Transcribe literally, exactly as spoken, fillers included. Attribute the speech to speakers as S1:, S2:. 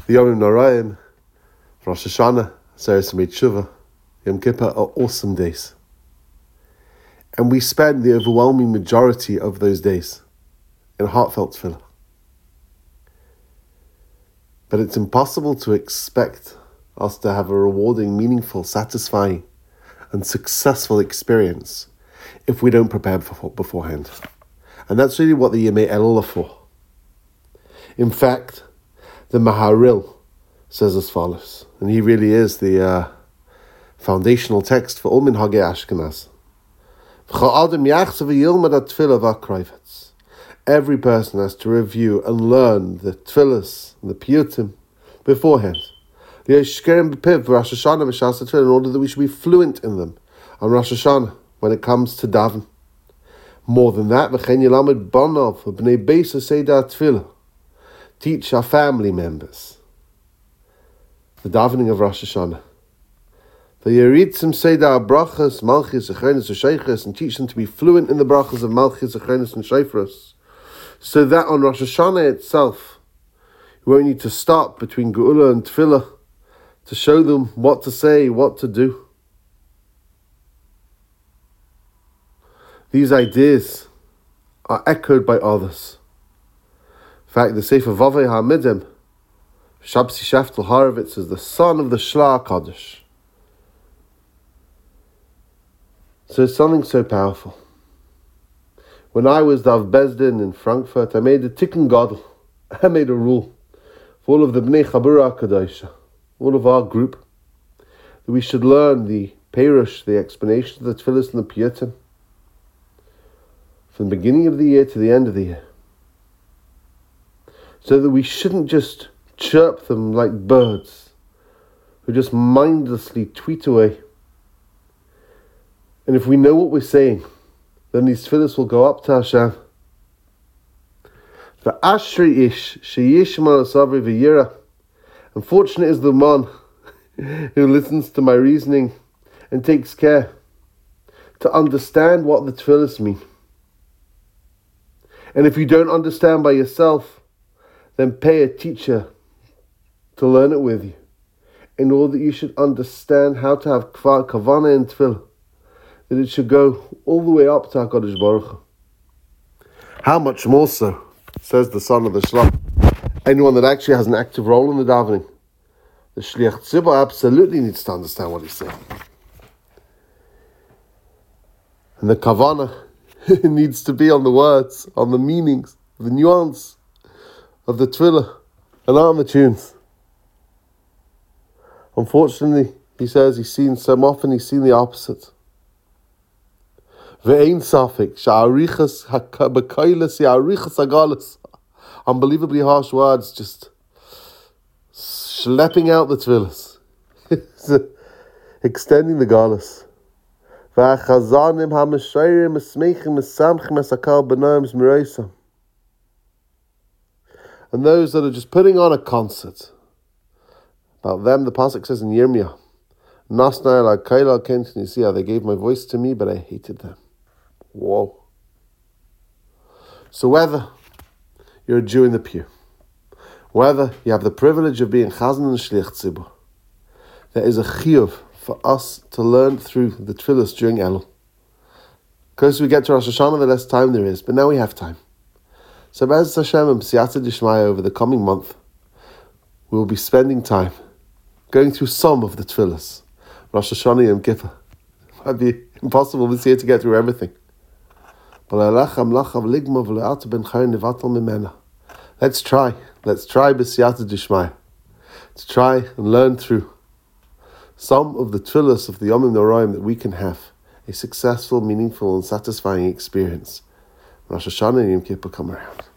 S1: The Yomim Noraim, Rosh Hashanah, Seres Tshuva, Yom Kippur are awesome days. And we spend the overwhelming majority of those days in heartfelt tefillah. But it's impossible to expect us to have a rewarding, meaningful, satisfying, and successful experience if we don't prepare before, beforehand. And that's really what the Yemei Elul are for. In fact, the Maharil says as follows, and he really is the uh, foundational text for all Minhagei Ashkenaz. Every person has to review and learn the tefillahs and the piyutim beforehand, in order that we should be fluent in them on Rosh Hashanah when it comes to daven. More than that, teach our family members the davening of Rosh Hashanah. The Yeritzim Seder brachas, Malchus, Achronis, and Sheikhos, and teach them to be fluent in the brachas of Malchus, Achronis, and Sheikhos, so that on Rosh Hashanah itself, you won't need to stop between Geula and Tefillah to show them what to say, what to do. These ideas are echoed by others. In fact, the Sefer Vavei HaMidim, Shabsi Sheftel Horovitz, is the son of the Shla HaKadosh. So it's something so powerful. When I was Dav Bezdin in Frankfurt, I made a tikkun gadol. I made a rule for all of the Bnei Chabura HaKadosha, all of our group, that we should learn the Perush, the explanation of the Tefillahs and the Piyutim, from the beginning of the year to the end of the year, so that we shouldn't just chirp them like birds who just mindlessly tweet away. And if we know what we're saying, then these tefillahs will go up to Hashem. The Ashri Ish Sheyishma Asavri V'Yira. Unfortunate is the man who listens to my reasoning and takes care to understand what the tefillahs mean. And if you don't understand by yourself, then pay a teacher to learn it with you, in order that you should understand how to have kavanah in tefillah, that it should go all the way up to HaKadosh Baruch Hu. How much more so, says the son of the Shlah, anyone that actually has an active role in the davening. The Shliach Tzibur absolutely needs to understand what he's saying. And the kavanah needs to be on the words, on the meanings, the nuance of the tefillah, and not on the tunes. Unfortunately, he says he's seen so often, he's seen the opposite. Ve'ein safek, sha'arichas ha'bekailas ya'arichas ha'galas. Unbelievably harsh words, just schlepping out the tefillahs, extending the galas. Ve'achazanim ha'meshayrim esmeichim esamchim esakal b'noim z'mireisam. And those that are just putting on a concert, about them, the pasuk says in Yirmiyah, Nasna la kaila kent, you see how they gave my voice to me, but I hated them. Whoa. So whether you're a Jew in the pew, whether you have the privilege of being chazan and shliach tzibur, there is a chiyuv for us to learn through the tefillahs during Elul. Because we get to Rosh Hashanah, the less time there is, but now we have time. So Be'ez Hashem and B'siyata D'Shmaya over the coming month, we will be spending time going through some of the tefillahs. Rosh Hashanah Yom Kippur. It might be impossible this year to get through everything. Let's try. Let's try B'siyata D'Shmaya to try and learn through some of the tefillahs of the Yomim Noraim that we can have a successful, meaningful, and satisfying experience. Rosh Hashanah and Yom Kippur come around.